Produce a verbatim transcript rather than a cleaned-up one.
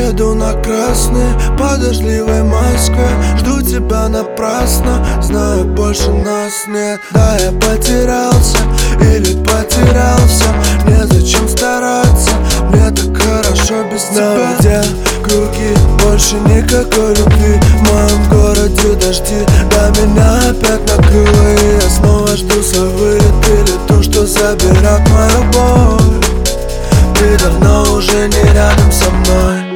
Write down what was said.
еду на красный по дождливой Москве. Жду тебя напрасно, знаю, больше нас нет. Да, я потерялся или потерялся, незачем стараться, мне так хорошо без тебя. Где круги, больше никакой любви. В моем городе дожди, да меня опять накрыло. И я снова жду свой вылет или то, что заберет мою боль. Ты давно уже не рядом со мной.